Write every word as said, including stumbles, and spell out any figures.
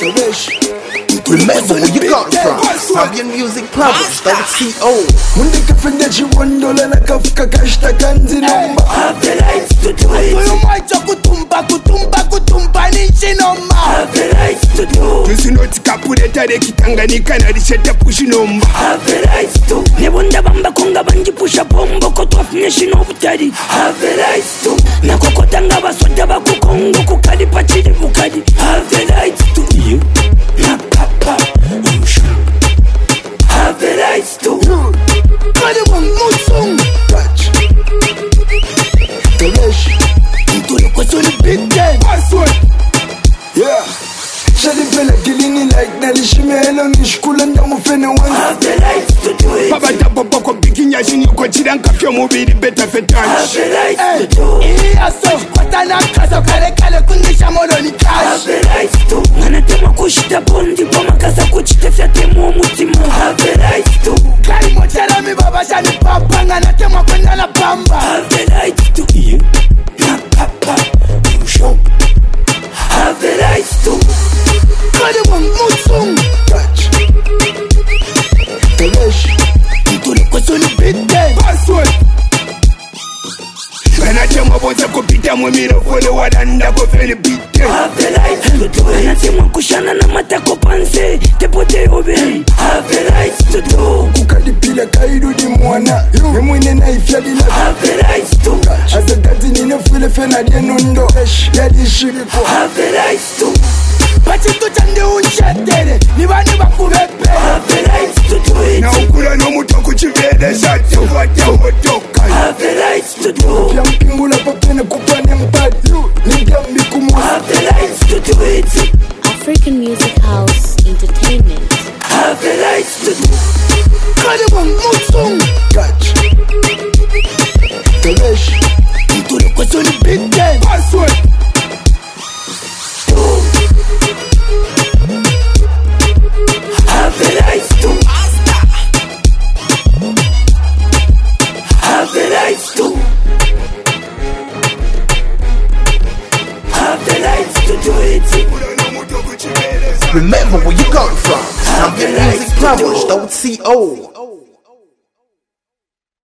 Remember where you got from. Zambian music published by the C O. Munde kafende chiwandola na kafuka kashta kanzi nomba. Have the rights to do it. Kuyo macho kutumba kutumba kutumba nichi nomba. Have the rights to do. Tusinoti kapureta de kitanganika na risheta pushi nomba. Have the rights to. Nebunda bamba konga banji pusha bombo koto afneshi no butari. Have the rights to. Na kokotanga basoda bakukongo kukali pachiri bukadi. Have the rights to. You. Na papa. Have the rights to. Kade wang musung. Touch. Telesh. Intolo kwa soli big game. Password. Yeah. Shadi pele kilini like nalishime hello nishkula ndamu fene wangu. Have the rights to do it. Baba tapo poko bikinya shini kwa chiranka fyo mubiri beta fetouch. Have the rights to do. Iya so kwata na kaso kale kale kundisha modo ni cash. Have the rights to. Ngana tema kushita bondi poma kasa kuchite fya temu mutima. Have the rights to. Kari mochela mi baba shani papa ngana tema kwenda na pamba. Have the rights to. You. Na papa. Show. Have the rights to. Kade wang musung. Touch. Telesh. Intolo kwa soli big game. Password. Kana tema bonza kupita mwemiro fole wadanda kofeli bite. Have the rights to do it. Kana tema kushana na matako panse tepote obe. Have the rights to do. Kukadipila kaidu di mwana. Yemwine na ifyadila. Have the rights to. Azagati nine fule fena die nundo. Yadi shiriko. Have the rights to. Pachito chande unshatere. Niba niba kubepe. Have the rights to do it. Na ukula no muto kuchivede shati wata wotoka. Have the rights to do. Pia mpingula papene kupane mpadi. Nigambi kumu. Have the rights to do it. African Music House Entertainment. Have the rights to do. Kade wang musung. Touch. Telesh. Intolo kwa soli big game. Password. Have the rights to. Have the rights to. Have the rights to do it. Remember where you got from. Zambian music published by the C O.